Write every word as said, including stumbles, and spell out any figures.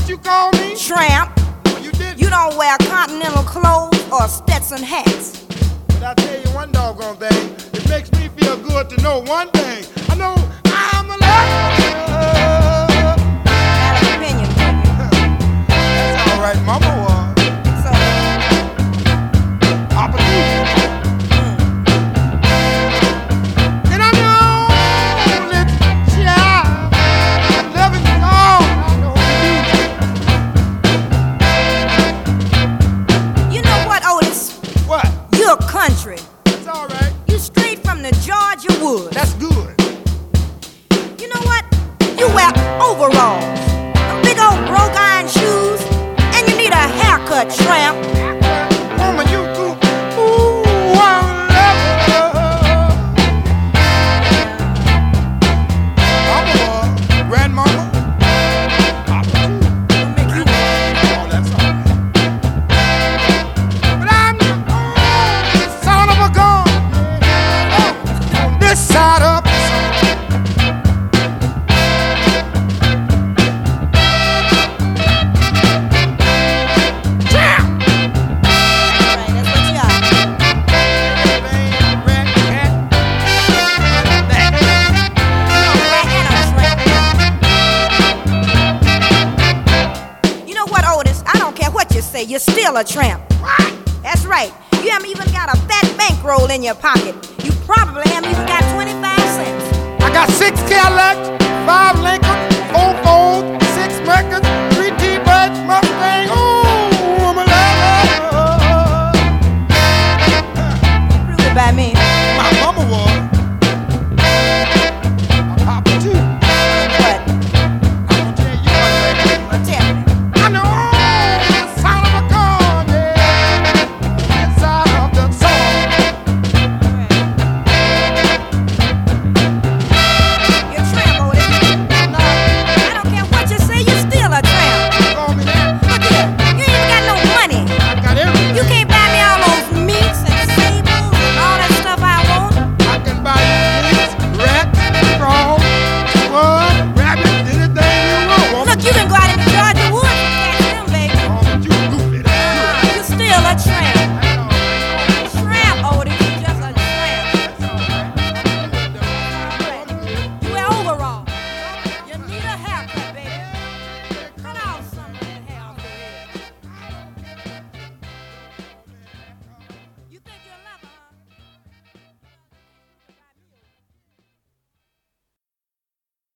you call me? Tramp. You did. You don't wear continental clothes or Stetson hats. But I tell you one doggone thing. It makes me feel good to know one thing. I know I'm alive. Out of opinion, baby. That's all right, Mama was. So, Opportunity. mm. And I'm the only child loving all I know to You know what, Otis? do. What? You're country. It's all right. You straight from the Georgia woods. That's good. You know what? You wear overalls, them big old broke iron shoes, and you need a haircut, tramp. Woman, you too. Ooh, I love her. Mama was. Grandmama. Papa too. Make you Oh, that's all right. But I'm the only son of a gun. On this side of the sun. Jam! right, that's what you are. Bang, rat, cat, that. You know what, Otis? I don't care what you say, you're still a tramp. What? That's right. You haven't even got a fat bankroll in your pocket. You probably haven't even got twenty-five cents. I got six Cadillacs, five Lincoln